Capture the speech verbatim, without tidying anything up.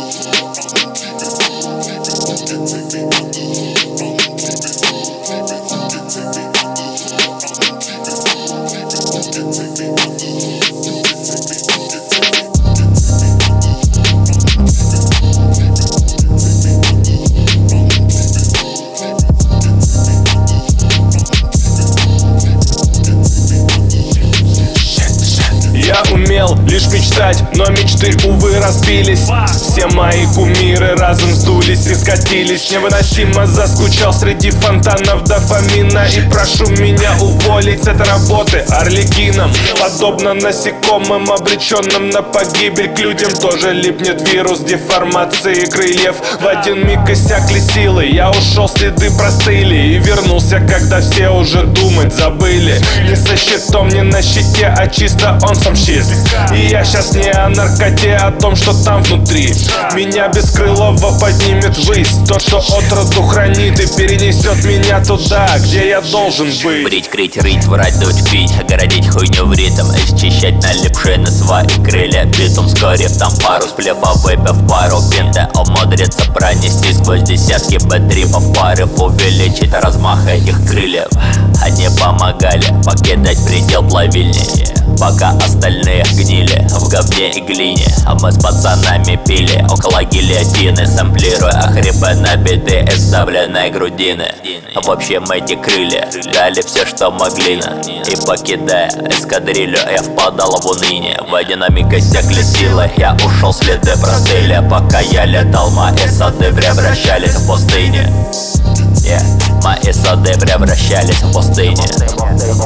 Я умел лишь мечтать, но мечты, увы, разбились. Все мои кумиры разом сдулись и скатились. Невыносимо заскучал среди фонтанов дофамина. И прошу меня уволить с этой работы арлекином. Подобно насекомым, обреченным на погибель, к людям тоже липнет вирус деформации крыльев. В один миг иссякли силы, я ушел, следы простыли. И вернулся, когда все уже думать забыли. Не со щитом, не на щите, а чисто он сам щит. И я сейчас не о наркоте, а о том, что там внутри. Меня бескрылого поднимет ввысь. То, что отроду хранит и перенесет меня туда, где я должен быть. Брить, крыть, рыть, врать, дуть, пить, огородить хуйню в ритм, исчищать налипшие на свои крылья битум. Скорив там пару сплевов, выпив пару пинты, умудриться пронести сквозь десятки бэтрипов, порыв увеличить размах этих крыльев. Они помогали покидать предел плавильни, пока остальные гнили в говне и глине. А мы с пацанами пили около гильотины, сэмплируя хрипы набитые из сдавленной грудины. В общем, эти крылья дали все, что могли. И покидая эскадрилью, я впадал в уныние. В один миг иссякли силы, я ушел, следы простыли. Пока я летал, мои сады превращались в пустыни. Yeah. Мои сады превращались в пустыни.